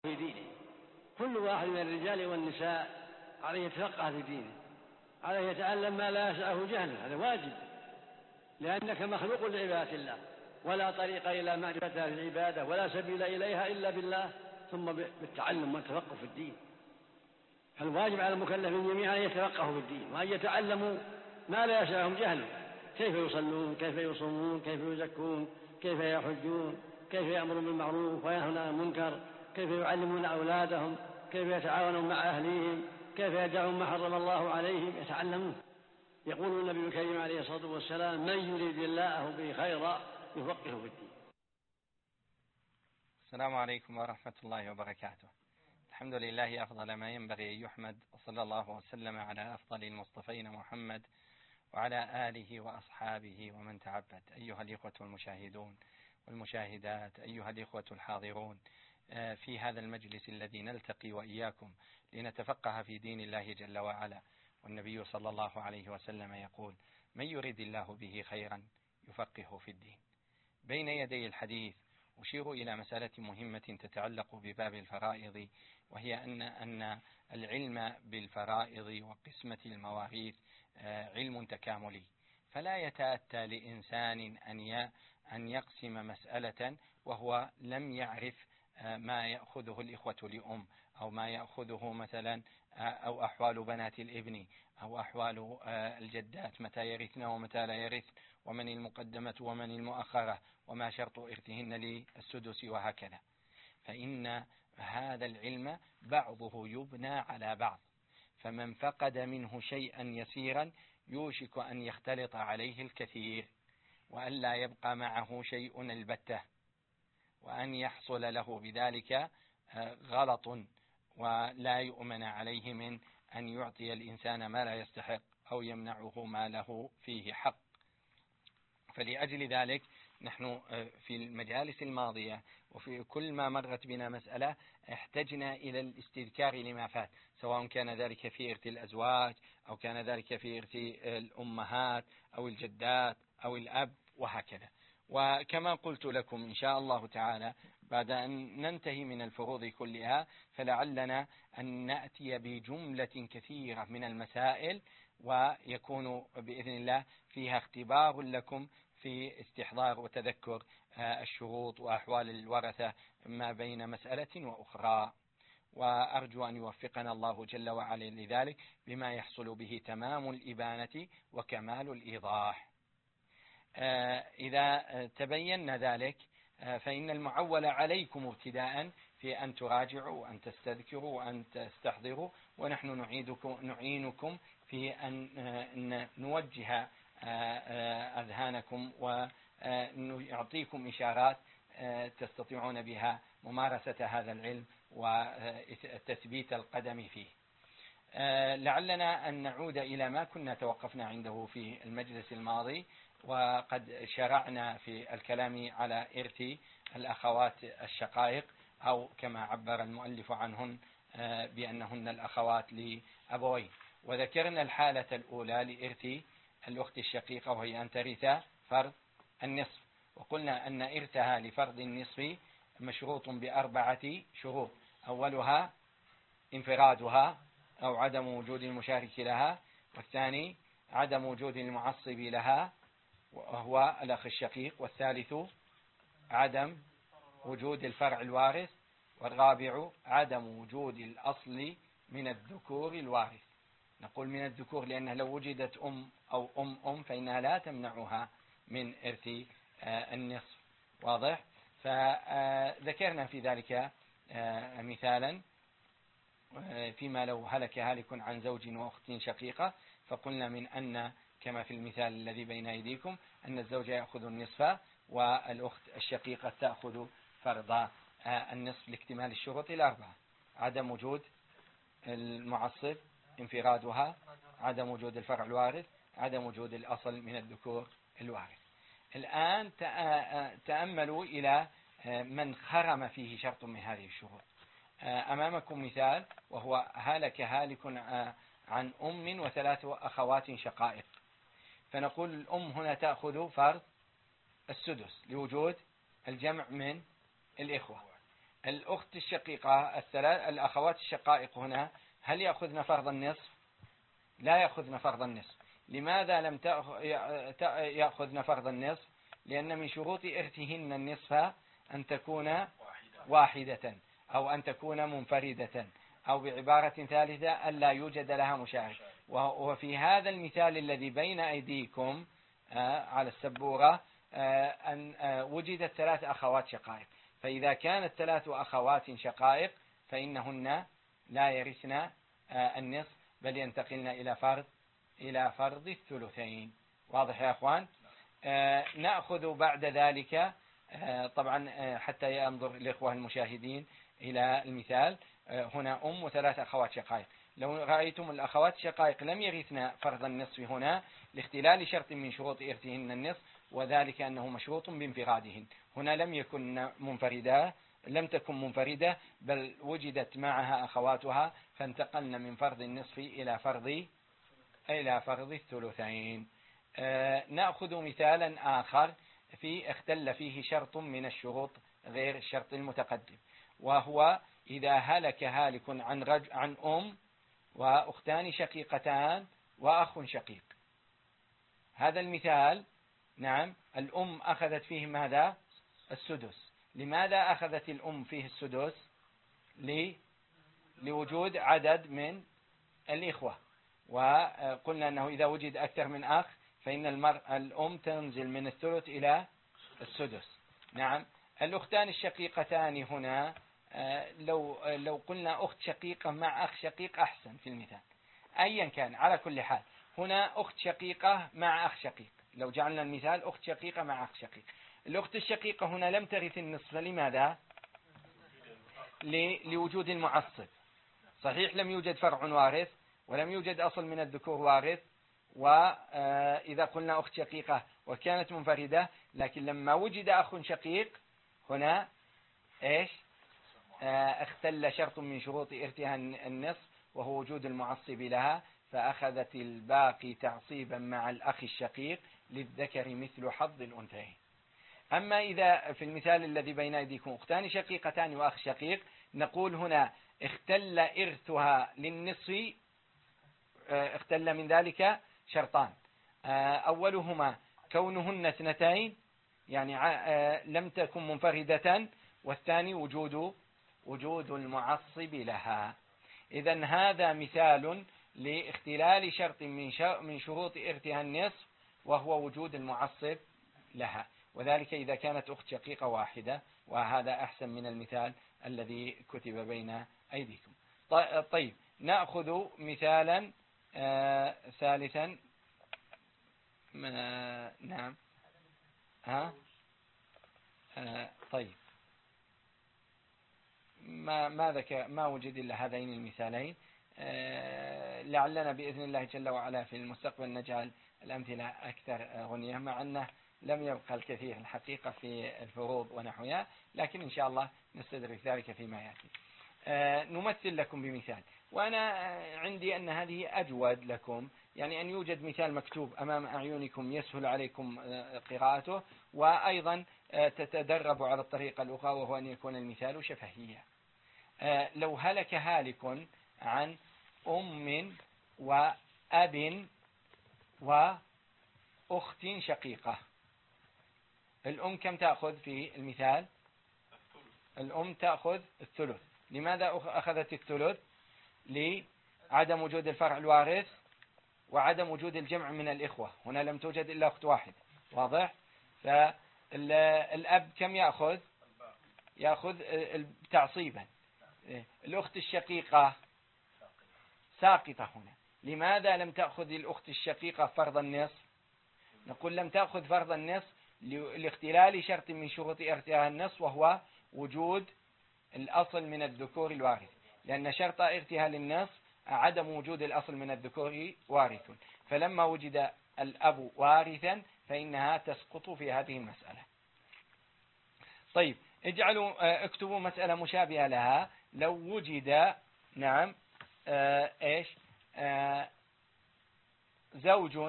في دينه. كل واحد من الرجال والنساء عليه يتفقه في دينه، عليه يتعلم ما لا يسعه جهله، هذا واجب، لأنك مخلوق لعبادة الله، ولا طريق إلى معرفتها في العبادة ولا سبيل إليها إلا بالله ثم بالتعلم والتفقه في الدين. فالواجب على المكلفين جميعا أن يتفقهوا في الدين وأن يتعلموا ما لا يسعهم جهله، كيف يصلون، كيف يصومون، كيف يزكون، كيف يحجون، كيف يأمرون بالمعروف وينهون عن المنكر، كيف يعلمون أولادهم، كيف يتعاونون مع أهليهم، كيف يدعون ما حرم الله عليهم، يتعلمون. يقول النبي الكريم عليه الصلاة والسلام: من يريد الله به خيرا يفقهه في الدين. السلام عليكم ورحمة الله وبركاته. الحمد لله أفضل ما ينبغي أن يحمد، وصلى الله وسلم على أفضل المصطفين محمد وعلى آله وأصحابه ومن تعبد. أيها الإخوة المشاهدون والمشاهدات، أيها الإخوة الحاضرون في هذا المجلس الذي نلتقي وإياكم لنتفقه في دين الله جل وعلا، والنبي صلى الله عليه وسلم يقول: من يريد الله به خيرا يفقهه في الدين. بين يدي الحديث أشير إلى مسألة مهمة تتعلق بباب الفرائض، وهي أن العلم بالفرائض وقسمة المواريث علم تكاملي، فلا يتأتى لإنسان أن يقسم مسألة وهو لم يعرف ما يأخذه الإخوة لأم، أو ما يأخذه مثلا، أو أحوال بنات الابن، أو أحوال الجدات، متى يرثن ومتى لا يرثن، ومن المقدمة ومن المؤخرة، وما شرط إرثهن للسدس، وهكذا. فإن هذا العلم بعضه يبنى على بعض، فمن فقد منه شيئا يسيرا يوشك أن يختلط عليه الكثير، وأن لا يبقى معه شيء البتة، وأن يحصل له بذلك غلط، ولا يؤمن عليه من أن يعطي الإنسان ما لا يستحق أو يمنعه ما له فيه حق. فلأجل ذلك نحن في المجالس الماضية وفي كل ما مرت بنا مسألة احتجنا إلى الاستذكار لما فات، سواء كان ذلك في إرث الأزواج، أو كان ذلك في إرث الأمهات أو الجدات أو الأب، وهكذا. وكما قلت لكم إن شاء الله تعالى بعد أن ننتهي من الفروض كلها فلعلنا أن نأتي بجملة كثيرة من المسائل، ويكون بإذن الله فيها اختبار لكم في استحضار وتذكر الشروط وأحوال الورثة ما بين مسألة وأخرى، وأرجو أن يوفقنا الله جل وعلا لذلك بما يحصل به تمام الإبانة وكمال الإيضاح. إذا تبين ذلك فإن المعول عليكم ابتداء في أن تراجعوا وأن تستذكروا وأن تستحضروا، ونحن نعينكم في أن نوجه أذهانكم ونعطيكم إشارات تستطيعون بها ممارسة هذا العلم وتثبيت القدم فيه. لعلنا أن نعود إلى ما كنا توقفنا عنده في المجلس الماضي، وقد شرعنا في الكلام على إرث الأخوات الشقائق، أو كما عبر المؤلف عنهن بأنهن الأخوات لأبوين، وذكرنا الحالة الأولى لإرث الأخت الشقيقة، وهي أن ترث فرض النصف، وقلنا أن إرثها لفرض النصف مشروط ب4 شروط: أولها انفرادها أو عدم وجود المشارك لها، والثاني عدم وجود المعصب لها وهو الأخ الشقيق، والثالث عدم وجود الفرع الوارث، والرابع عدم وجود الأصل من الذكور الوارث. نقول من الذكور لأنها لو وجدت أم أو أم فإنها لا تمنعها من إرث النصف، واضح؟ فذكرنا في ذلك مثالا فيما لو هلك هالك عن زوج وأخت شقيقة، فقلنا من أن كما في المثال الذي بين أيديكم أن الزوج يأخذ النصف والأخت الشقيقة تأخذ فرض النصف لاكتمال الشروط 4: عدم وجود المعصب، انفرادها، عدم وجود الفرع الوارث، عدم وجود الأصل من الذكور الوارث. الآن تأملوا إلى من خرم فيه شرط من هذه الشروط. أمامكم مثال، وهو هلك هالك عن أم و3 أخوات شقائق، فنقول الأم هنا تأخذ فرض السدس لوجود الجمع من الإخوة. الأخت الشقيقة الأخوات الشقائق هنا هل يأخذن فرض النصف؟ لا يأخذن فرض النصف. لماذا لم يأخذن فرض النصف؟ لأن من شروط إرثهن النصف أن تكون واحدة أو أن تكون منفردة، أو بعبارة ثالثة ألا يوجد لها مشارك. وفي هذا المثال الذي بين أيديكم على السبورة أن وجدت 3 أخوات شقائق، فإذا كانت 3 أخوات شقائق فإنهن لا يرثن النصف بل ينتقلن إلى فرض الثلثين. واضح يا أخوان؟ نأخذ بعد ذلك طبعا حتى ينظر الإخوة المشاهدين إلى المثال. هنا و3 أخوات شقائق. لو رأيتم الأخوات الشقائق لم يرثن فرض النصف هنا لاختلال شرط من شروط إرثهن النصف، وذلك أنه مشروط بانفرادهن. هنا لم تكن منفردة بل وجدت معها أخواتها، فانتقلن من فرض النصف إلى فرض الثلثين. نأخذ مثالا آخر اختل فيه شرط من الشروط غير الشرط المتقدم، وهو إذا هلك هالك عن أم وأختان شقيقتان وأخ شقيق. هذا المثال نعم الأم أخذت فيه ماذا؟ السدس. لماذا أخذت الأم فيه السدس؟ لوجود عدد من الإخوة، وقلنا أنه إذا وجد أكثر من أخ فإن الأم تنزل من الثلث إلى السدس. نعم. الأختان الشقيقتان هنا لو قلنا أخت شقيقة مع أخ شقيق أحسن في المثال، أيا كان على كل حال. هنا أخت شقيقة مع أخ شقيق، لو جعلنا المثال أخت شقيقة مع أخ شقيق. الأخت الشقيقة هنا لم ترث النصف. لماذا؟ لوجود المعصب. صحيح لم يوجد فرع وارث ولم يوجد أصل من الذكور وارث، وإذا قلنا أخت شقيقة وكانت منفردة، لكن لما وجد أخ شقيق هنا اختل شرط من شروط إرثها النصف وهو وجود المعصب لها، فأخذت الباقي تعصيبا مع الأخ الشقيق للذكر مثل حظ الأنثيين. أما إذا في المثال الذي بين أيديكم أختان شقيقتان وأخ شقيق، نقول هنا اختل إرثها للنصف، اختل من ذلك شرطان. أولهما كونهن 2، يعني لم تكن منفردة، والثاني وجود المعصب لها. إذن هذا مثال لاختلال شرط من شروط إرثها النصف وهو وجود المعصب لها، وذلك إذا كانت أخت شقيقة واحدة، وهذا أحسن من المثال الذي كتب بين أيديكم. طيب نأخذ مثالا ثالثا. نعم. طيب ما وجد إلا هذين المثالين. لعلنا بإذن الله جل وعلا في المستقبل نجعل الأمثلة أكثر غنية، مع أنه لم يبقى الكثير الحقيقة في الفروض ونحوها، لكن إن شاء الله نستدرك ذلك فيما يأتي. نمثل لكم بمثال، وأنا عندي أن هذه أجود لكم، يعني أن يوجد مثال مكتوب أمام أعينكم يسهل عليكم قراءته، وأيضا تتدربوا على الطريقة الأخرى، وهو أن يكون المثال شفهيا. لو هلك هالك عن أم وأب وأخت شقيقة، الأم كم تأخذ في المثال؟ الأم تأخذ الثلث. لماذا أخذت الثلث؟ لعدم وجود الفرع الوارث وعدم وجود الجمع من الإخوة. هنا لم توجد إلا أخت واحد. واضح؟ فالأب كم يأخذ تعصيبا. الأخت الشقيقة ساقطة هنا. لماذا لم تأخذ الأخت الشقيقة فرض النصف؟ نقول لم تأخذ فرض النصف لاختلال شرط من شروط إرثها النصف، وهو وجود الأصل من الذكور الوارث، لأن شرط إرثها للنصف عدم وجود الأصل من الذكور وارث، فلما وجد الأب وارثا فإنها تسقط في هذه المسألة. طيب اكتبوا مسألة مشابهة لها. لو وجد زوج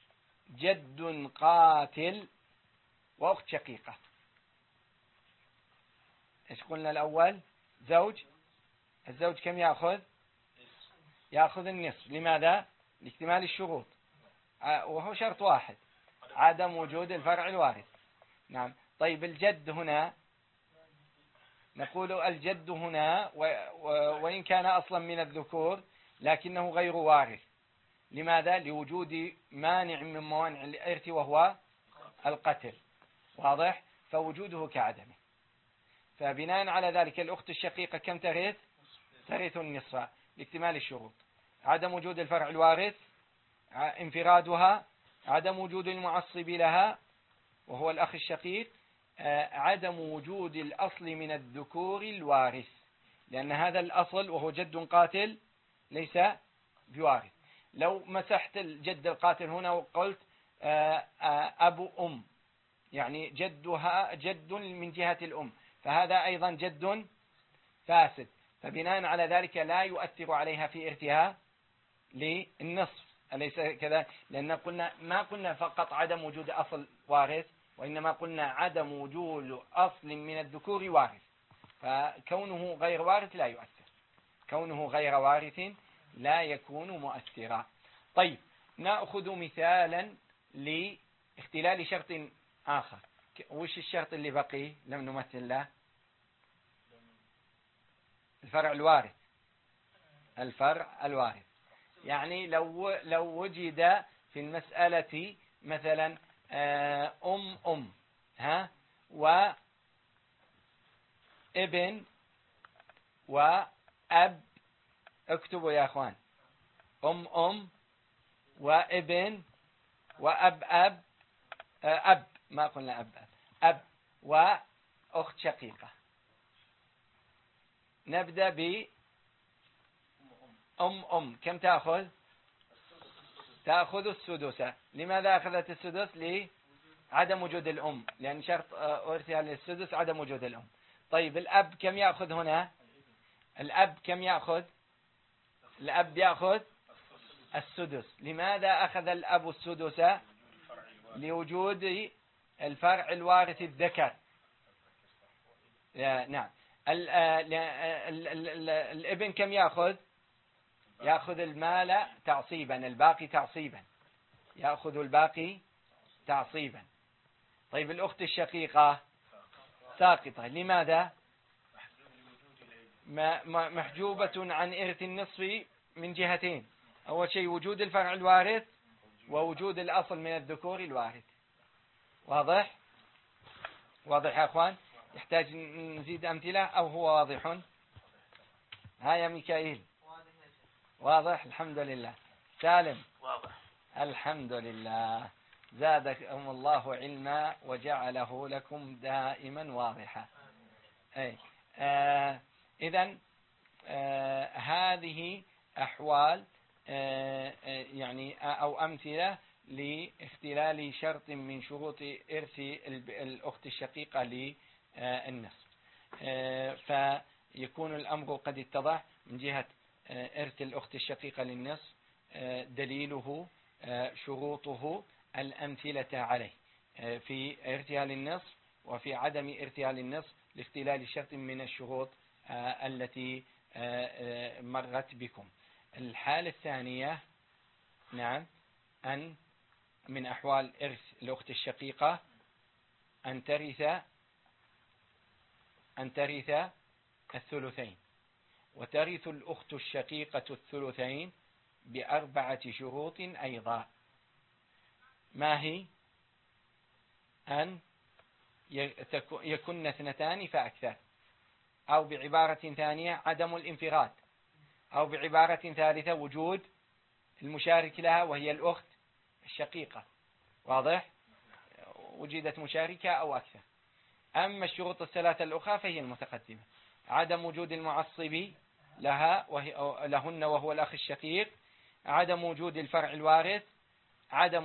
وجد قاتل وأخت شقيقة، إيش قلنا الأول؟ زوج. الزوج كم يأخذ؟ يأخذ النصف. لماذا؟ لاكتمال الشروط، وهو شرط واحد، عدم وجود الفرع الوارث. نعم. طيب الجد هنا، نقول الجد هنا وإن كان أصلا من الذكور لكنه غير وارث. لماذا؟ لوجود مانع من موانع الإرث وهو القتل. واضح؟ فوجوده كعدمه. فبناء على ذلك الأخت الشقيقة كم ترث؟ ترث النصف لاكتمال الشروط: عدم وجود الفرع الوارث، انفرادها، عدم وجود المعصب لها وهو الأخ الشقيق، عدم وجود الأصل من الذكور الوارث، لأن هذا الأصل وهو جد قاتل ليس بوارث. لو مسحت الجد القاتل هنا وقلت أبو أم، يعني جدها جد من جهة الأم، فهذا أيضا جد فاسد، فبناء على ذلك لا يؤثر عليها في إرثها للنصف. أليس كذا؟ لأن ما قلنا فقط عدم وجود أصل وارث، وإنما قلنا عدم وجود أصل من الذكور وارث، فكونه غير وارث لا يؤثر، كونه غير وارث لا يكون مؤثرا. طيب نأخذ مثالا لاختلال شرط آخر. وش الشرط اللي بقي لم نمثل له؟ الفرع الوارث. الفرع الوارث يعني لو وجد في المسألة مثلا أم وابن وأب، اكتبوا يا أخوان، أم وابن وأب أب، ما قلنا أب وأخت شقيقة. نبدأ ب أم. كم تأخذ؟ تأخذ السدس. لماذا أخذت السدس؟ لعدم وجود الأم، لأن شرط أرثها للسدس عدم وجود الأم. طيب الأب كم يأخذ هنا؟ الأب كم يأخذ؟ الأب يأخذ السدس. لماذا أخذ الأب السدس؟ لوجود الفرع الوارث الذكر. نعم. الابن كم يأخذ؟ يأخذ المال تعصيبا، الباقي تعصيبا، يأخذ الباقي تعصيبا. طيب الأخت الشقيقة ساقطة. لماذا؟ محجوبة عن إرث النصف من جهتين: أول شيء وجود الفرع الوارث، ووجود الأصل من الذكور الوارث. واضح؟ واضح يا أخوان؟ يحتاج نزيد أمثلة أو هو واضح؟ ها يا ميكائيل؟ واضح؟ الحمد لله. سالم؟ واضح الحمد لله. زادكم الله علما وجعله لكم دائما واضحا. إذن هذه أحوال يعني أو أمثلة لاختلال شرط من شروط إرث الأخت الشقيقة للنصف. فيكون الأمر قد اتضح من جهة إرث الأخت الشقيقة للنصف، دليله شروطه الأمثلة عليه في إرثها للنصف وفي عدم إرثها للنصف لاختلال شرط من الشروط التي مرت بكم. الحالة الثانية، نعم، أن من أحوال إرث الأخت الشقيقة أن ترث الثلثين. وترث الأخت الشقيقة الثلثين ب4 شروط أيضا. ما هي؟ أن يكن 2 فأكثر، أو بعبارة ثانية عدم الانفراد، أو بعبارة ثالثة وجود المشارك لها وهي الأخت الشقيقة. واضح؟ وجدت مشاركة أو أكثر. أما الشروط الثلاثة الأخرى فهي المتقدمة: عدم وجود المعصب لهن وهو الأخ الشقيق، عدم وجود الفرع الوارث، عدم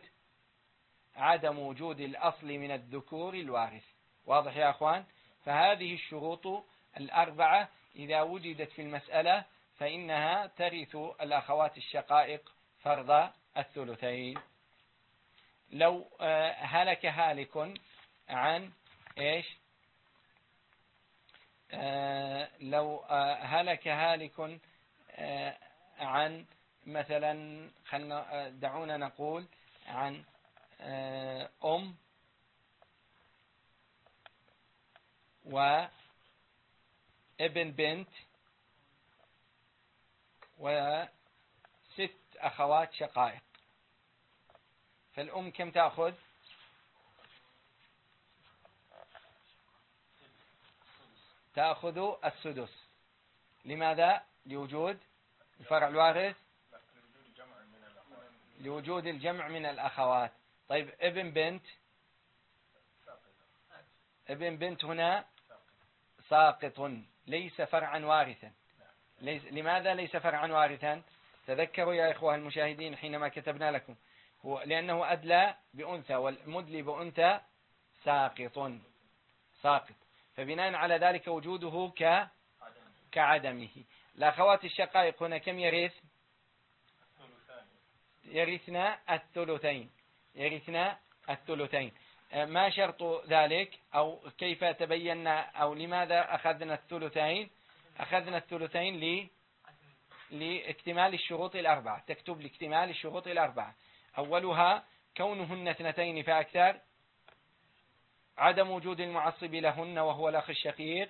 وجود الأصل من الذكور الوارث. واضح يا أخوان؟ فهذه الشروط 4 إذا وجدت في المسألة فإنها ترث الأخوات الشقائق فرض الثلثين. لو هلك هالك عن إيش؟ لو هلك هالك عن مثلا، دعونا نقول عن أم وابن بنت وست أخوات شقائق، فالأم كم تأخذ؟ تأخذ السدس. لماذا؟ لوجود الفرع الوارث، لوجود الجمع من الأخوات. طيب ابن بنت، ابن بنت هنا ساقط، ليس فرعا وارثا. لماذا ليس فرعا وارثا؟ تذكروا يا إخوة المشاهدين حينما كتبنا لكم، هو لأنه أدلى بأنثى، والمدلي بأنثى ساقط، فبناء على ذلك وجوده كعدمه. الأخوات الشقائق هنا كم يرثنا الثلثين. ما شرط ذلك، أو كيف تبينا، أو لماذا أخذنا الثلثين؟ أخذنا الثلثين لاكتمال الشروط الأربعة. تكتب لاكتمال الشروط الأربعة. أولها كونهن اثنتين فأكثر، عدم وجود المعصب لهن وهو الأخ الشقيق،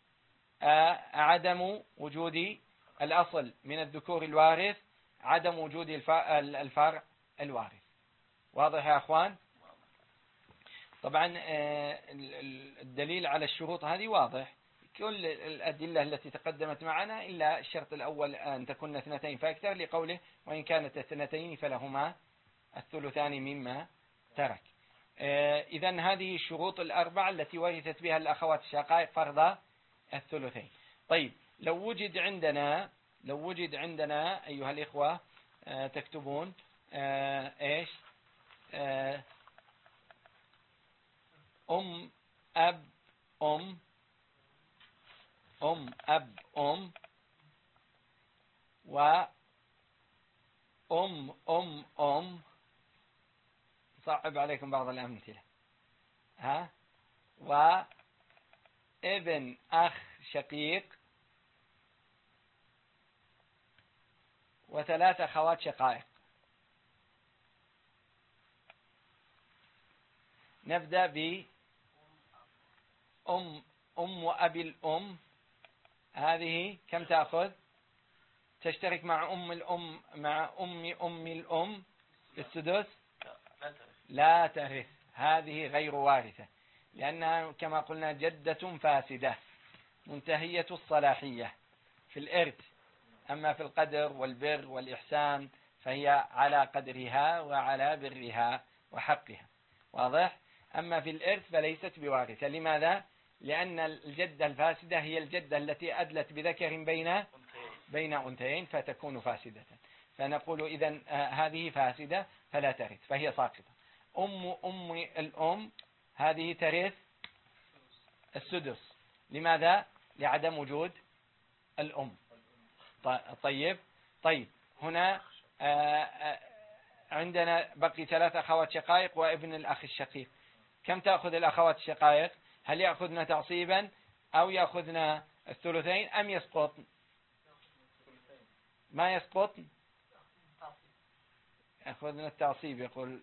عدم وجود الأصل من الذكور الوارث، عدم وجود الفرع الوارث. واضح يا أخوان؟ طبعا الدليل على الشروط هذه واضح، كل الأدلة التي تقدمت معنا إلا الشرط الأول أن تكون اثنتين فأكثر، لقوله وإن كانت اثنتين فلهما الثلثان مما ترك. إذن هذه الشروط الأربعة التي ورثت بها الأخوات الشقائق فرض الثلثين. طيب لو وجد عندنا أيها الإخوة، تكتبون إيش؟ أم أب أم وأم صعب عليكم بعض الأمثلة، وابن أخ شقيق وثلاث أخوات شقائق. نبدأ بأم وأبي الأم، هذه كم تأخذ؟ تشترك مع أم الأم بالسدس؟ لا ترث، هذه غير وارثة، لأنها كما قلنا جدة فاسدة منتهية الصلاحية في الإرث. أما في القدر والبر والإحسان فهي على قدرها وعلى برها وحقها. واضح؟ أما في الإرث فليست بوارثة. لماذا؟ لأن الجدة الفاسدة هي الجدة التي أدلت بذكر بين أنثيين فتكون فاسدة، فنقول إذن هذه فاسدة فلا ترث، فهي ساقطة. أم الأم هذه ترث السدس. لماذا؟ لعدم وجود الأم. طيب هنا عندنا بقي ثلاث أخوات شقائق وابن الأخ الشقيق. كم تأخذ الأخوات الشقائق؟ هل يأخذنا تعصيبا أو يأخذنا الثلثين أم يسقط؟ ما يسقط، يأخذنا التعصيب. يقول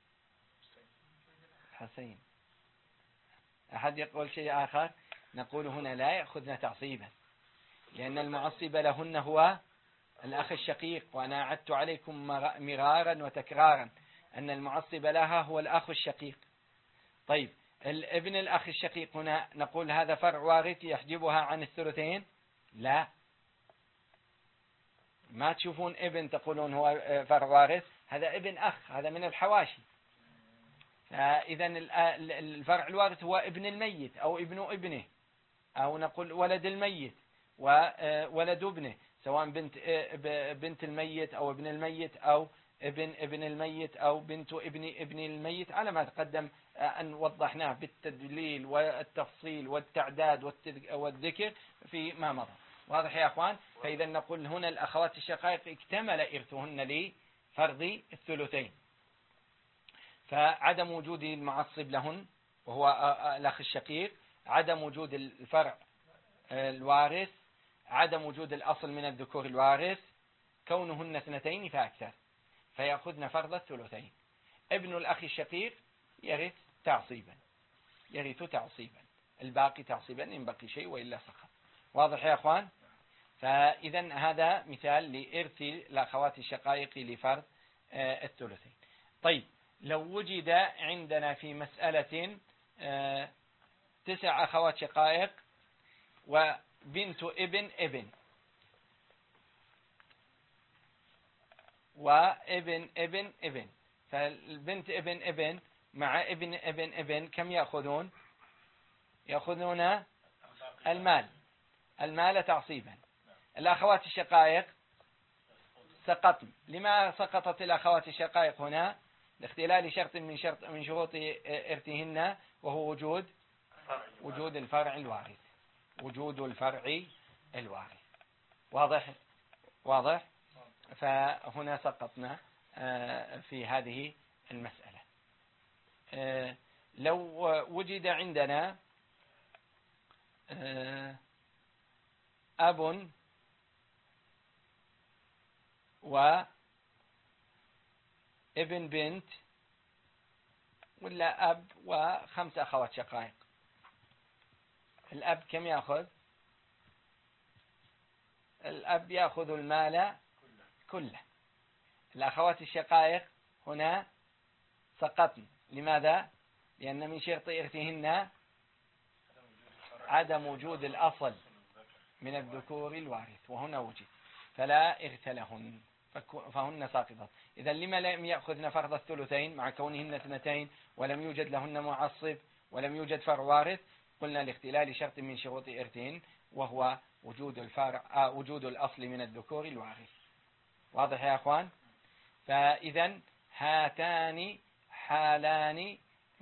حسين، أحد يقول شيء آخر؟ نقول هنا لا يأخذنا تعصيبا، لأن المعصب لهن هو الأخ الشقيق، وأنا أعدت عليكم مرارا وتكرارا أن المعصب لها هو الأخ الشقيق. طيب ابن الأخ الشقيق هنا نقول هذا فرع وارث يحجبها عن الثلثين؟ لا، ما تشوفون ابن تقولون هو فرع وارث، هذا ابن أخ، هذا من الحواشي. إذا الفرع الوارث هو ابن الميت أو ابن ابنه، أو نقول ولد الميت وولد ابنه، سواء بنت الميت أو ابن الميت أو ابن الميت أو بنت ابن الميت، على ما تقدم أن وضحناه بالتدليل والتفصيل والتعداد والذكر في ما مضى. واضح يا أخوان؟ فإذا نقول هنا الأخوات الشقائق اكتمل إرثهن لفرض الثلثين، فعدم وجود المعصب لهن وهو الأخ الشقيق، عدم وجود الفرع الوارث عدم وجود الأصل من الذكور الوارث كونهن اثنتين فأكثر فيأخذن فرض الثلثين. ابن الأخ الشقيق يرث تعصيبا، يرث تعصيبا، الباقي تعصيبا إن بقي شيء وإلا سقط. واضح يا أخوان؟ فإذا هذا مثال لإرث الأخوات الشقائق لفرض الثلثين. طيب لو وجد عندنا في مسألة 9 أخوات شقائق وبنت ابن وابن ابن، فالبنت ابن مع ابن كم يأخذون؟ يأخذون المال تعصيبا. الأخوات الشقائق سقطن. لما سقطت الأخوات الشقائق هنا؟ لاختلال شرط من شروط إرثهن، وهو وجود الفرع الوارث. وجود الفرع الوارث. واضح؟ فهنا سقطنا في هذه المسألة. لو وجد عندنا أب وابن بنت، ولا أب و5 أخوات شقائق، الأب كم يأخذ؟ الأب يأخذ المال كله. الأخوات الشقائق هنا سقطن. لماذا؟ لأن من شرط إرثهن عدم وجود الأصل من الذكور الوارث، وهنا وجد، فلا إرث لهن، فهن ساقطات. إذا لما لم يأخذن فرض الثلثين مع كونهن اثنتين ولم يوجد لهن معصب ولم يوجد فرع وارث؟ قلنا لاختلال شرط من شروط إرثهن، وهو وجود الأصل من الذكور الوارث. واضح يا أخوان؟ فإذا هاتان حالان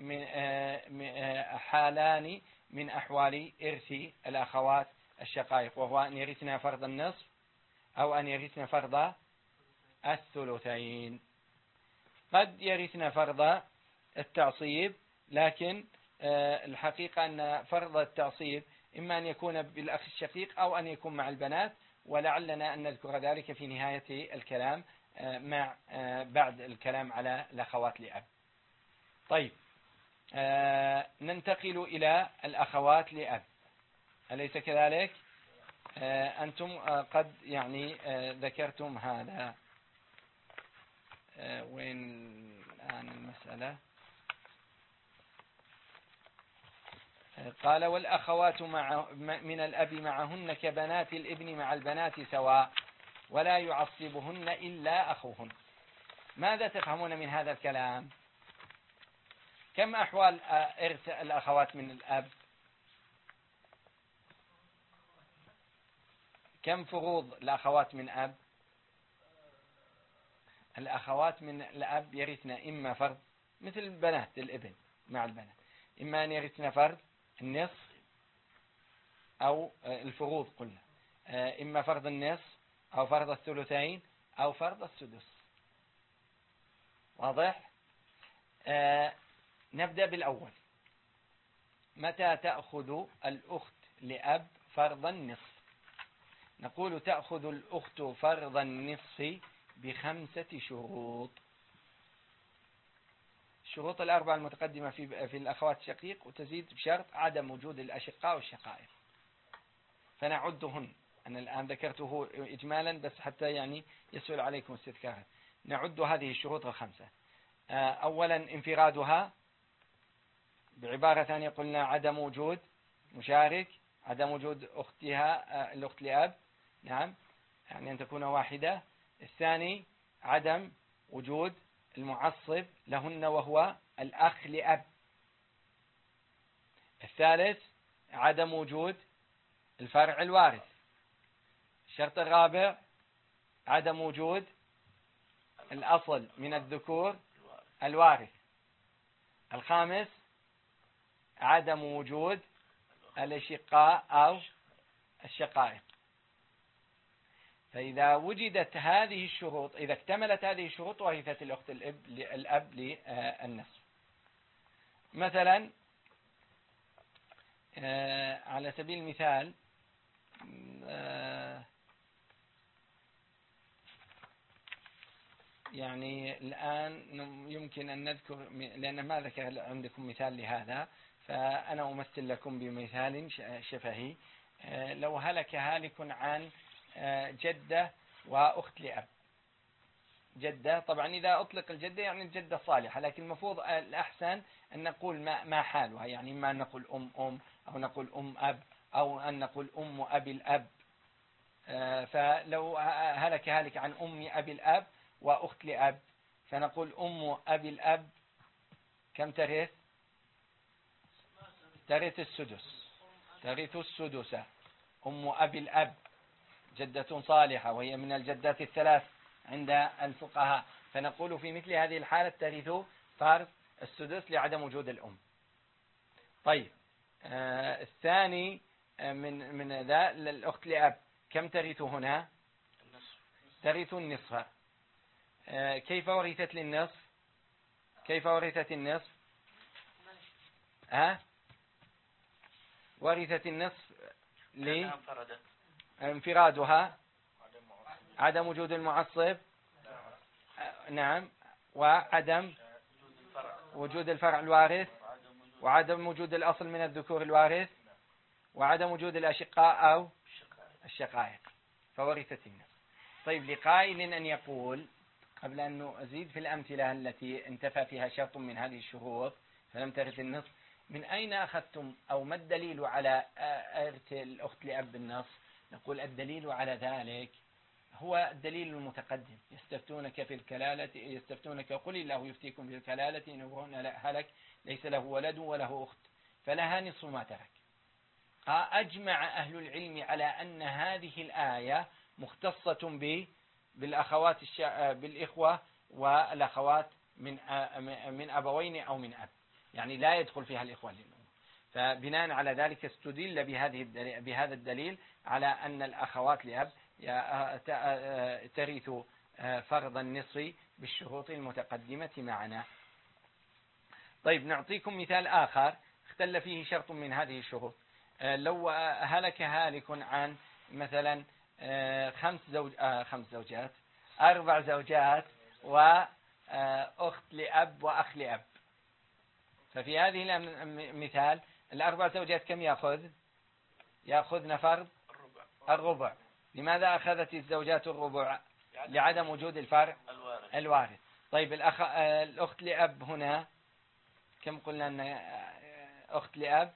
من أحوال إرث الأخوات الشقائق، وهو أن يرثن فرض النصف أو أن يرثن فرض الثلثين. قد يرثن فرض التعصيب، لكن الحقيقة أن فرض التعصيب إما أن يكون بالأخ الشقيق أو أن يكون مع البنات، ولعلنا أن نذكر ذلك في نهاية الكلام بعد الكلام على الأخوات لأب. طيب ننتقل إلى الأخوات لأب، أليس كذلك؟ أنتم قد ذكرتم هذا. وين الآن المسألة؟ قال والأخوات من الأب معهن كبنات الابن مع البنات سواء ولا يعصبهن إلا أخوهن. ماذا تفهمون من هذا الكلام؟ كم أحوال إرث الأخوات من الأب؟ كم فروض الأخوات من أب؟ الأخوات من الأب يرثن إما فرض مثل البنات الابن مع البنات، إما أن يرثن فرض النصف أو الفروض، قلنا إما فرض النصف أو فرض الثلثين أو فرض السدس. واضح؟ نبدأ بالأول. متى تأخذ الأخت لأب فرض النصف؟ نقول تأخذ الأخت فرض النصف ب5 شروط. الشروط الأربعة المتقدمة في الأخوات الشقيق، وتزيد بشرط عدم وجود الأشقاء والشقائق، فنعدهن. أنا الآن ذكرته إجمالا بس حتى يسهل عليكم استذكارها. نعد هذه الشروط ال5. أولا انفرادها، بعبارة ثانية قلنا عدم وجود مشارك، عدم وجود أختها الأخت لأب، نعم، أن تكون واحدة. الثاني عدم وجود المعصب لهن وهو الأخ لأب. الثالث عدم وجود الفرع الوارث. الشرط الرابع عدم وجود الأصل من الذكور الوارث. الخامس عدم وجود الأشقاء أو الشقائق. فإذا وجدت هذه الشروط، إذا اكتملت هذه الشروط، ورثت الأخت الأب للنصف. مثلا على سبيل المثال يعني الآن يمكن أن نذكر، لأن ما ذكر عندكم مثال لهذا، فأنا أمثل لكم بمثال شفهي. لو هلك هالك عن جدة وأخت لأب. جدة طبعا إذا أطلق الجدة يعني الجدة صالحة، لكن المفروض الأحسن أن نقول ما حالها، يعني ما نقول أم أو نقول أب أو أن نقول أبي الأب. فلو هلك هالك عن أبي الأب وأخت لأب، فنقول أبي الأب كم ترث؟ ترث السدس. ترث السدس. أبي الأب جدة صالحة وهي من الجدات الثلاث عند الفقهاء، فنقول في مثل هذه الحالة ترث فرض السدس لعدم وجود الأم. طيب الثاني من ذا الأخت لأب كم ترث هنا؟ ترث النصف. كيف ورثت للنصف؟ كيف ورثت النصف؟ ورثت النصف لانفرادها، عدم وجود المعصب، نعم، وعدم وجود الفرع الوارث، وعدم وجود الأصل من الذكور الوارث، وعدم وجود الأشقاء أو الشقائق، فورثت النصف. طيب لقائل أن يقول قبل أن أزيد في الأمثلة التي انتفى فيها شرط من هذه الشروط فلم ترث النصف، من أين أخذتم أو ما الدليل على إرث الأخت لأب النصف؟ نقول الدليل على ذلك هو الدليل المتقدم. يستفتونك في الكلالة، يستفتونك قل الله يفتيكم في الكلالة إن امرؤ هلك ليس له ولد وله أخت فلها نصف ما ترك. أجمع أهل العلم على أن هذه الآية مختصة بالأخوات بالإخوة والأخوات من أبوين أو من أب، يعني لا يدخل فيها الإخوة للأم. فبناء على ذلك استدل بهذا الدليل على أن الأخوات لأب ترث فرض النصف بالشروط المتقدمة معنا. طيب نعطيكم مثال آخر اختل فيه شرط من هذه الشروط. لو هلك هالك عن مثلا 4 زوجات وأخت لأب وأخ لأب، ففي هذه المثال 4 زوجات كم يأخذن فرض الربع. لماذا أخذت الزوجات الربع؟ لعدم وجود الفرع الوارث. طيب الأخت لأب هنا كم قلنا أن أخت لأب؟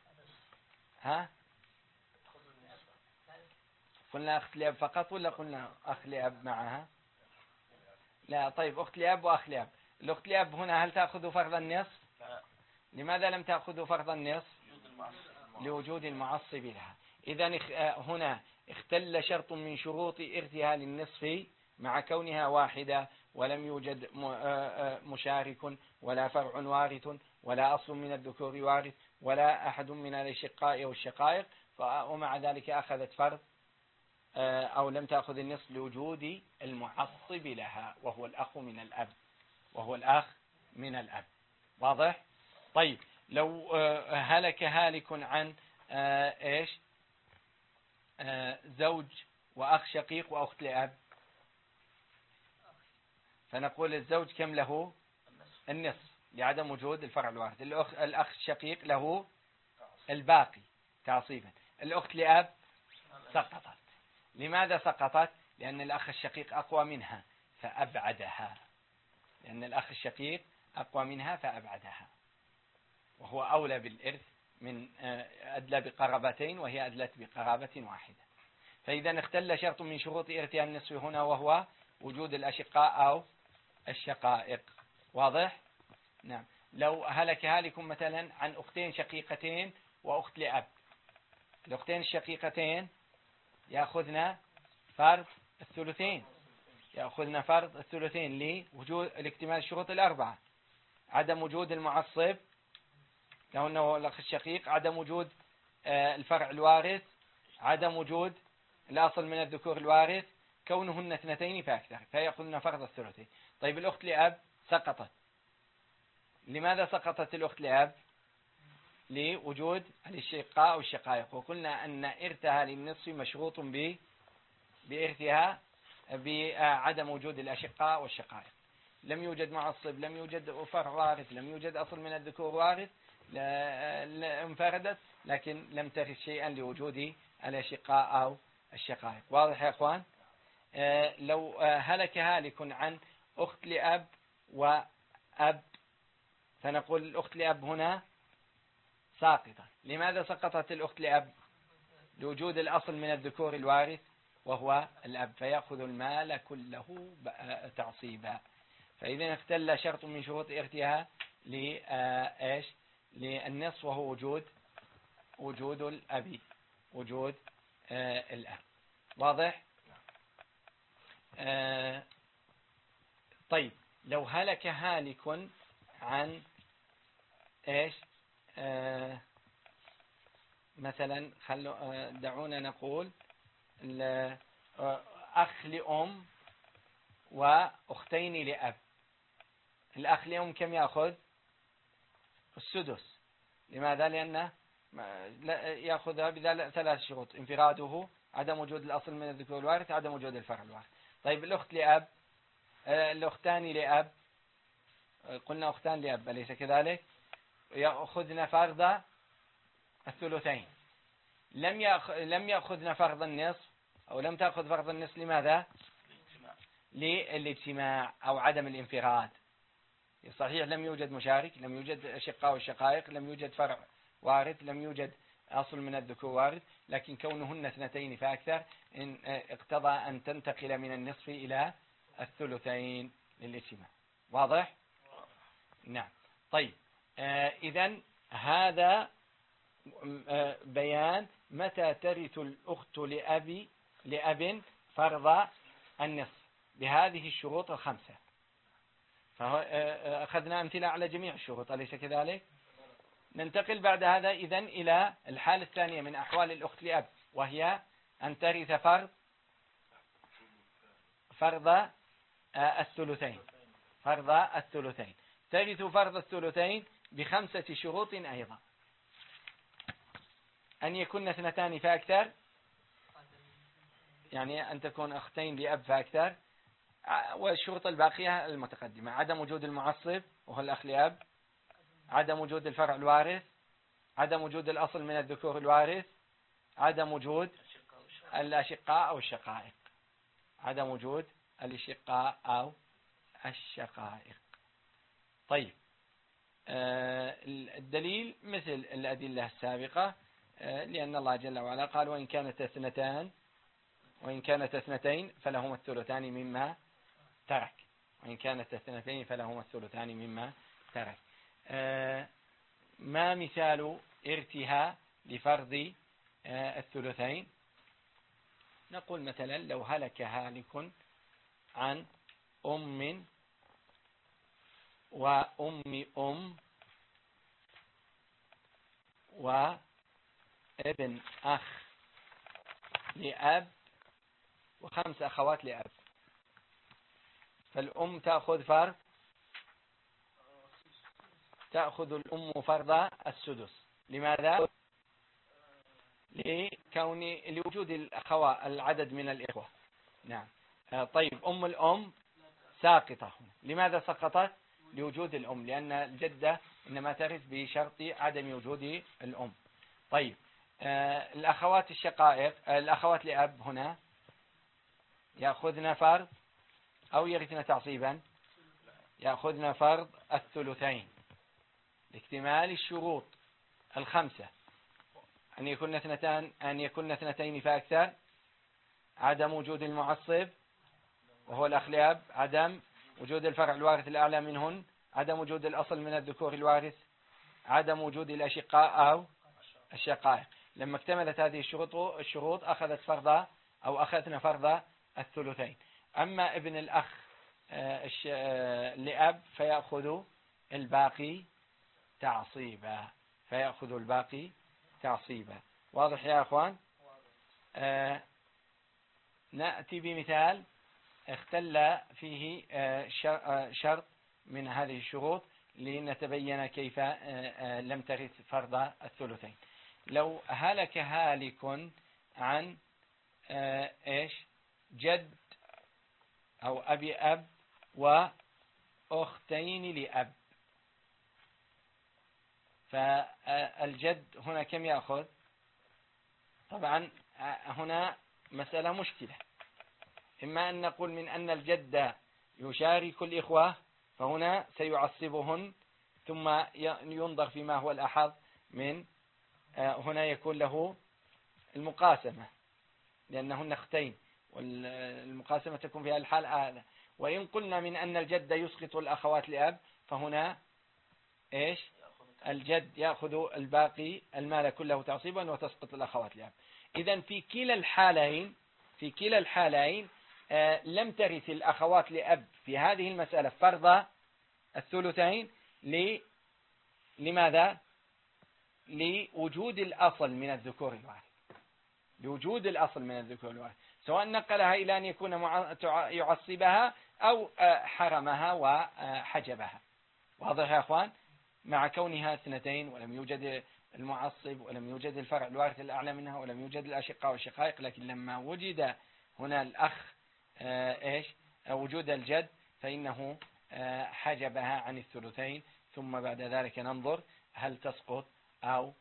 قلنا أخت لأب فقط ولا قلنا أخ لأب معها؟ لا. طيب أخت لأب وأخ لأب. الأخت لأب هنا هل تأخذ فرض النصف؟ لماذا لم تأخذ فرض النصف؟ لوجود المعصب لها. إذن هنا اختل شرط من شروط إرثها للنصف مع كونها واحدة ولم يوجد مشارك ولا فرع وارث ولا أصل من الذكور وارث ولا أحد من الأشقاء والشقائق، ومع ذلك أخذت فرض أو لم تأخذ النصف لوجود المعصب لها وهو الأخ من الأب. واضح؟ طيب لو هلك هالك عن زوج وأخ شقيق وأخت لأب، فنقول الزوج كم له؟ النصف لعدم وجود الفرع الوارث. الأخ الشقيق له الباقي تعصيبا. الأخت لأب سقطت. لماذا سقطت؟ لأن الأخ الشقيق أقوى منها فأبعدها. وهو أولى بالإرث من أدلى بقرابتين وهي أدلت بقرابة واحدة. فإذا اختل شرط من شروط إرثها النصف هنا وهو وجود الأشقاء أو الشقائق. واضح؟ نعم. لو هلك هالكم مثلا عن أختين شقيقتين وأخت لأب، الأختين الشقيقتين يأخذن فرض الثلثين، لوجود الاكتمال الشروط 4: عدم وجود المعصب لأنه الأخ الشقيق، عدم وجود الفرع الوارث، عدم وجود الأصل من الذكور الوارث، كونهن 2 فأكثر فيأخذن فرض الثلثين. طيب الأخت لأب سقطت. لماذا سقطت الأخت لأب؟ لوجود الأشقاء والشقائق، وقلنا أن إرثها للنصف مشروط بإرثها بعدم وجود الأشقاء والشقائق. لم يوجد معصب، لم يوجد فرع وارث، لم يوجد أصل من الذكور وارث، انفردت، لكن لم ترث شيئا لوجود الأشقاء أو الشقائق. واضح يا أخوان؟ لو هلك هالك عن أخت لأب وأب، فنقول الأخت لأب هنا ساقطة. لماذا سقطت الأخت لأب؟ لوجود الأصل من الذكور الوارث وهو الأب، فيأخذ المال كله تعصيبا. فإذا اختل شرط من شروط إرثها للنصف، وهو وجود الأب، وجود الأب. واضح؟ طيب لو هلك هالك عن مثلا دعونا نقول أخ لأم وأختين لأب. الأخ لأم كم يأخذ؟ السدس. لماذا؟ لأنه يأخذها بثلاث شروط: انفراده، عدم وجود الأصل من الذكور الوارث، عدم وجود الفرع الوارث. طيب الأخت لأب، الأختان لأب، قلنا أختان لأب أليس كذلك؟ يأخذن فرض الثلثين. لم يأخذن فرض النصف، أو لم تأخذ فرض النصف. لماذا؟ للاجتماع أو عدم الانفراد. صحيح لم يوجد مشارك، لم يوجد أشقاء والشقائق، لم يوجد فرع وارث، لم يوجد أصل من الذكور وارث، لكن كونهن اثنتين فأكثر اقتضى أن تنتقل من النصف إلى الثلثين للاجتماع. واضح؟ نعم. طيب إذن هذا بيان متى ترث الأخت لأب فرض النصف بهذه الشروط الخمسة. فأخذنا أمثلة على جميع الشروط أليس كذلك؟ ننتقل بعد هذا إذن إلى الحالة الثانية من أحوال الأخت لأب، وهي أن ترث فرض الثلثين. فرض الثلثين ترث فرض الثلثين بخمسة شروط أيضا: أن يكون اثنتان فأكثر، يعني أن تكون أختين لأب فأكثر، والشروط الباقية المتقدمة: عدم وجود المعصب وهو الأخ لأب، عدم وجود الفرع الوارث، عدم وجود الأصل من الذكور الوارث، عدم وجود الأشقاء أو الشقائق. عدم وجود الأشقاء أو الشقائق. طيب الدليل مثل الأدلة السابقة، لأن الله جل وعلا قال: وإن كانت اثنتين فلهما الثلثان مما ترك. وإن كانت اثنتين فلهما الثلثان مما ترك. ما مثال إرثها لفرض الثلثين؟ نقول مثلا لو هلك هالك عن أم وأم وابن أخ لأب وخمس أخوات لأب، فالأم تأخذ الأم فرض السدس. لماذا؟ لوجود الأخوات، العدد من الإخوة. نعم. طيب الأم ساقطة. لماذا سقطت؟ لوجود الأم، لأن الجدة إنما ترث بشرط عدم وجود الأم. طيب الأخوات الشقائق، الأخوات لأب هنا يأخذن فرض أو يرثن تعصيبا؟ يأخذن فرض الثلثين لاكتمال الشروط الخمسة: أن يكون اثنتين فأكثر، عدم وجود المعصب وهو الأخ لأب، عدم وجود الفرع الوارث الأعلى منهن، عدم وجود الأصل من الذكور الوارث، عدم وجود الأشقاء أو الشقائق. لما اكتملت هذه الشروط أخذنا فرض الثلثين. أما ابن الأخ لأب فيأخذ الباقي تعصيبا. واضح يا أخوان؟ نأتي بمثال اختل فيه شرط من هذه الشروط لنتبين كيف لم ترث فرض الثلثين. لو هلك هالك عن جد أو أبي أب وأختين لأب، فالجد هنا كم يأخذ؟ طبعا هنا مسألة مشكلة، إما أن نقول من أن الجد يشارك الإخوة فهنا سيعصبهن، ثم ينظر فيما هو الأحظ من هنا يكون له المقاسمة لأنهن أختين، والمقاسمة تكون في الحال أعلى. وإن قلنا من أن الجد يسقط الأخوات لأب فهنا إيش؟ الجد يأخذ الباقي المال كله تعصيبا وتسقط الأخوات لأب. إذن في كلا الحالين لم ترث الأخوات لأب في هذه المسألة فرض الثلثين. لماذا؟ لوجود الأصل من الذكور الوارث، لوجود الأصل من الذكور الوارث، سواء نقلها إلى أن يكون يعصبها أو حرمها وحجبها. واضح يا أخوان؟ مع كونها اثنتين ولم يوجد المعصب ولم يوجد الفرع الوارث الأعلى منها ولم يوجد الأشقاء والشقائق، لكن لما وجد هنا الأخ وجود الجد فإنه حجبها عن الثلثين، ثم بعد ذلك ننظر هل تسقط أو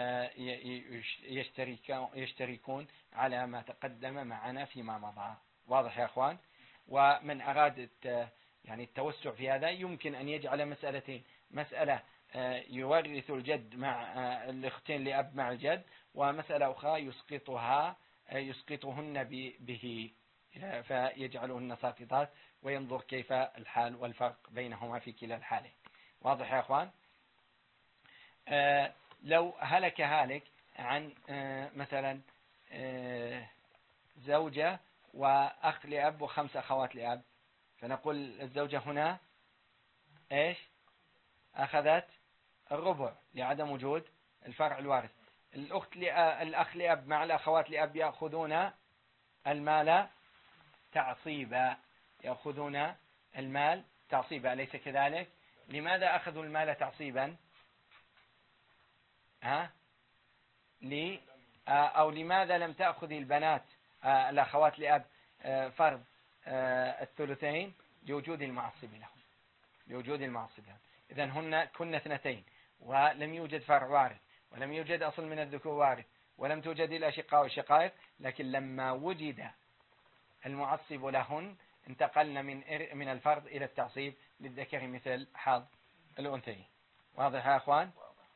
يشتركون على ما تقدم معنا فيما مضى. واضح يا أخوان؟ ومن أراد يعني التوسع في هذا يمكن أن يجعل مسألتين: مسألة يورث الجد مع الأختين لأب مع الجد، ومسألة أخرى يسقطهن به فيجعلهن ساقطات، وينظر كيف الحال والفرق بينهما في كلا الحالين. واضح يا أخوان؟ لو هلك هالك عن مثلا زوجة وأخ لأب و5 أخوات لأب، فنقول الزوجة هنا إيش؟ أخذت الربع لعدم وجود الفرع الوارث. الأخ لأب مع الأخوات لأب يأخذون المال تعصيبا، يأخذون المال تعصيبا، أليس كذلك؟ لماذا أخذوا المال تعصيبا؟ أو لماذا لم تأخذ البنات الأخوات لأب فرض الثلثين؟ لوجود المعصب لهم، لوجود المعصب لهم. إذن هن كن اثنتين ولم يوجد فرع وارث ولم يوجد أصل من الذكور وارث ولم توجد الأشقاء والشقائق، لكن لما وجد المعصب لهن انتقلنا من الفرض إلى التعصيب للذكر مثل حظ الأنثيين. واضح يا أخوان؟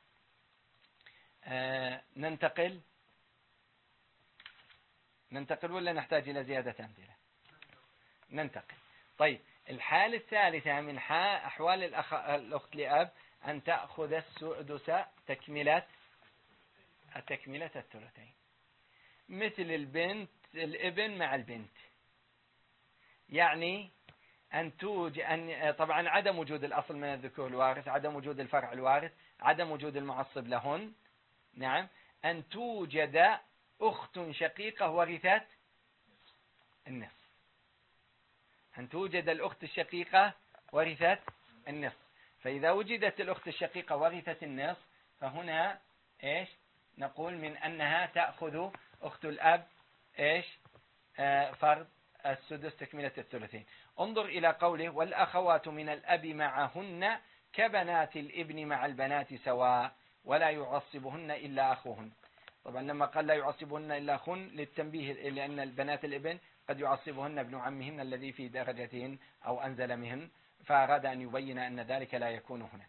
ننتقل ولا نحتاج إلى زيادة أمثلة؟ ننتقل. طيب، الحالة الثالثة من أحوال الأخت لأب أن تأخذ السدس تكملة الثلثين، مثل الابن مع البنت. يعني طبعا عدم وجود الأصل من الذكور الوارث، عدم وجود الفرع الوارث، عدم وجود المعصب لهن. نعم، أن توجد أخت شقيقة ورثت النصف، أن توجد الأخت الشقيقة ورثت النصف. فإذا وجدت الأخت الشقيقة ورثت النصف فهنا إيش نقول؟ من أنها تأخذ أخت الأب إيش؟ فرض السدس تكملة الثلثين. انظر إلى قوله: والأخوات من الأب معهن كبنات الابن مع البنات سواء ولا يعصبهن إلا أخوهن. طبعا لما قال لا يعصبهن إلا أخوهن للتنبيه، لأن البنات الابن قد يعصبهن ابن عمهن الذي في درجتهن أو أنزل منهن، فأراد أن يبين أن ذلك لا يكون هنا.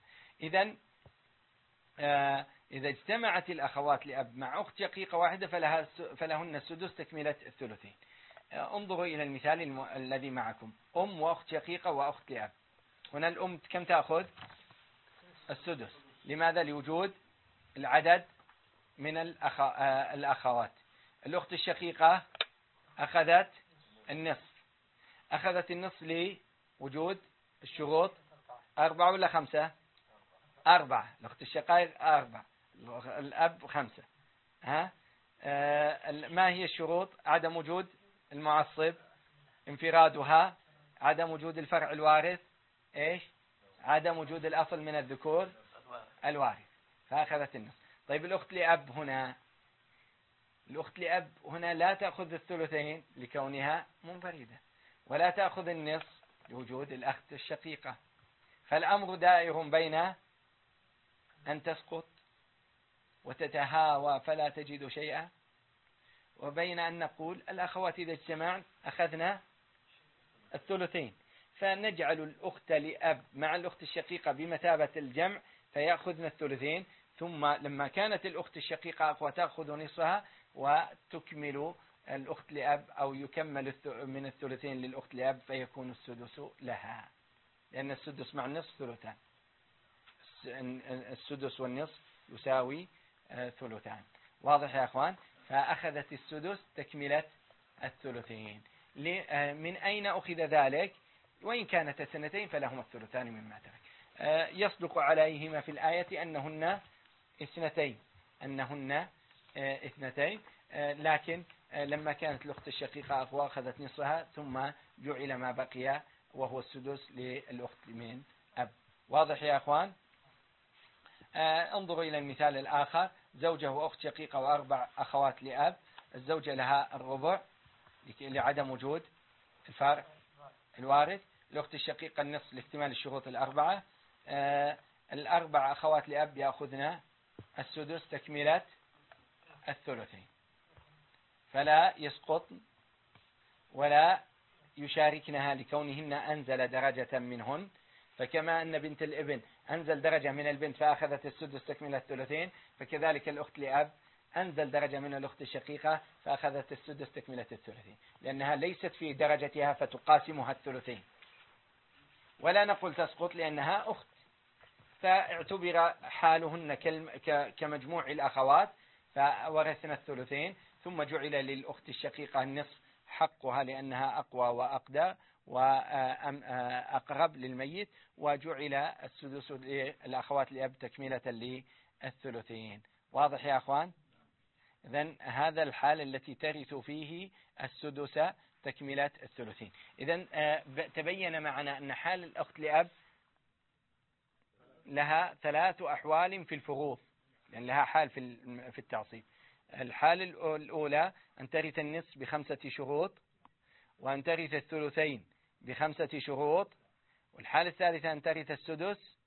إذا اجتمعت الأخوات لأب مع أخت شقيقة واحدة فلهن السدس تكملة الثلثين. انظروا إلى المثال الذي معكم: أم وأخت شقيقة وأخت لأب. هنا الأم كم تأخذ؟ السدس. لماذا؟ لوجود العدد من الأخوات. الأخت الشقيقة أخذت النصف. أخذت النصف لوجود الشروط 4 ولا 5؟ 4. الأخت الشقائق 4، الأب 5. ما هي الشروط؟ عدم وجود المعصب، انفرادها، عدم وجود الفرع الوارث، إيش؟ عدم وجود الأصل من الذكور الوارث، فأخذت النصف. طيب الأخت لأب هنا لا تأخذ الثلثين لكونها منفردة، ولا تأخذ النصف لوجود الأخت الشقيقة. فالأمر دائر بين أن تسقط وتتهاوى فلا تجد شيئا، وبين أن نقول الأخوات إذا اجتمعن أخذنا الثلثين، فنجعل الأخت لأب مع الأخت الشقيقة بمثابة الجمع فيأخذن الثلثين، ثم لما كانت الأخت الشقيقة أقوى تأخذ نصفها وتكمل الأخت لأب، أو يكمل من الثلثين للأخت لأب فيكون السدس لها، لأن السدس مع النصف ثلثان، السدس والنصف يساوي ثلثان. واضح يا أخوان؟ فأخذت السدس تكملة الثلثين. من أين أخذ ذلك؟ وإن كانت اثنتين فلهما الثلثان مما ترك. يصدق عليهما في الآية أنهن اثنتين، لكن لما كانت الأخت الشقيقة أقوى أخذت نصفها، ثم جعل ما بقي وهو السدس للأخت من أب. واضح يا أخوان؟ انظروا إلى المثال الآخر: زوجة وأخت شقيقة وأربع أخوات لأب. الزوجة لها الربع لعدم وجود الفرع الوارث، الأخت الشقيقة النصف لاكتمال الشروط الأربعة، الأربع أخوات لأب يأخذن السدس تكملة الثلثين، فلا يسقطن ولا يشاركنها لكونهن أنزل درجة منهن. فكما أن بنت الابن أنزل درجة من البنت فأخذت السدس تكملة الثلثين، فكذلك الأخت لأب أنزل درجة من الأخت الشقيقة فأخذت السدس تكملة الثلثين، لأنها ليست في درجتها فتقاسمها الثلثين. ولا نقول تسقط لأنها أخت، فاعتبر حالهن كمجموع الأخوات فورثنا الثلثين، ثم جعل للأخت الشقيقة النصف حقها لأنها أقوى وأقدر وأقرب للميت، وجعل السدس للأخوات لأب تكملة للثلثين. واضح يا أخوان؟ إذن هذا الحال التي ترث فيه السدس تكملة الثلثين. إذن تبين معنا أن حال الأخت لأب لها ثلاث أحوال في الفروض، لأن لها حال في التعصيب. الحال الأولى أن ترث النصف ب5 شروط، وأن ترث الثلثين ب5 شروط، والحالة الثالثة أن ترث السدس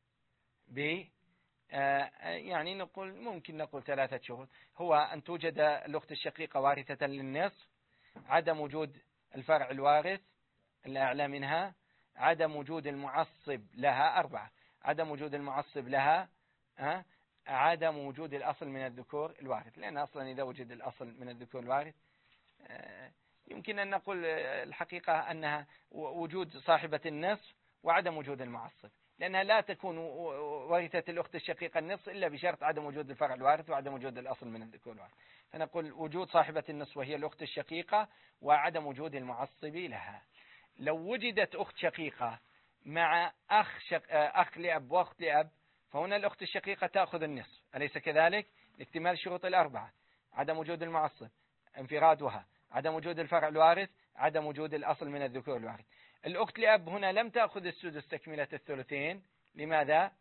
يعني ممكن نقول 3 شروط. هو أن توجد الأخت الشقيقة وارثة للنصف، عدم وجود الفرع الوارث الأعلى منها، عدم وجود المعصب لها 4، عدم وجود المعصب لها، عدم وجود الأصل من الذكور الوارث، لأن أصلا إذا وجد الأصل من الذكور الوارث يمكن أن نقول الحقيقة أنها وجود صاحبة النصف وعدم وجود المعصب، لأنها لا تكون ورثة الأخت الشقيقة النصف إلا بشرط عدم وجود الفرع الوارث وعدم وجود الأصل من الذكور الوارث. فنقول وجود صاحبة النصف وهي الأخت الشقيقة وعدم وجود المعصب لها. لو وجدت أخت شقيقة مع أخ لأب وأخت لأب، فهنا الأخت الشقيقة تأخذ النصف، أليس كذلك؟ لاكتمال الشروط الأربعة: عدم وجود المعصب، انفرادها، عدم وجود الفرع الوارث، عدم وجود الأصل من الذكور الوارث. الأخت لأب هنا لم تأخذ السدس تكملة الثلثين. لماذا؟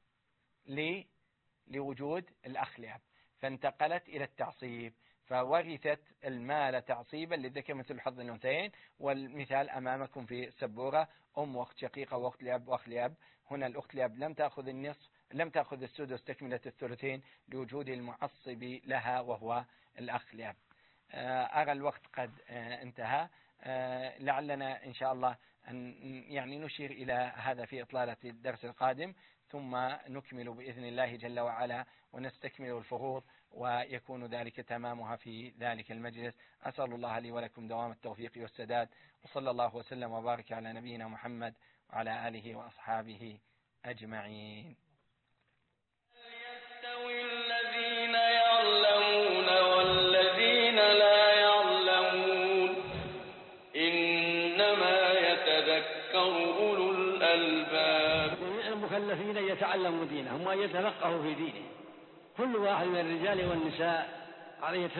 لوجود الأخ لأب، فانتقلت إلى التعصيب، فورثت المال تعصيبا للذكر مثل حظ الأنثيين. والمثال أمامكم في السبورة: أم وأخت شقيقة وأخت لأب وأخ لأب. هنا الأخت لأب لم تأخذ النصف، لم تأخذ السدس تكملة الثلثين لوجود المعصب لها وهو الأخ لأب. أرى الوقت قد انتهى، لعلنا إن شاء الله أن نشير إلى هذا في إطلالة الدرس القادم، ثم نكمل بإذن الله جل وعلا ونستكمل الفروض، ويكون ذلك تمامها في ذلك المجلس. أسأل الله لي ولكم دوام التوفيق والسداد، وصلى الله وسلم وبارك على نبينا محمد وعلى آله وأصحابه أجمعين. يستوي الذين يعلمون والذين لا يعلمون، إنما يتذكر أولو الألباب. المكلفين يتعلموا دينهم ويتفقهوا في دينهم. كل واحد من الرجال والنساء عليه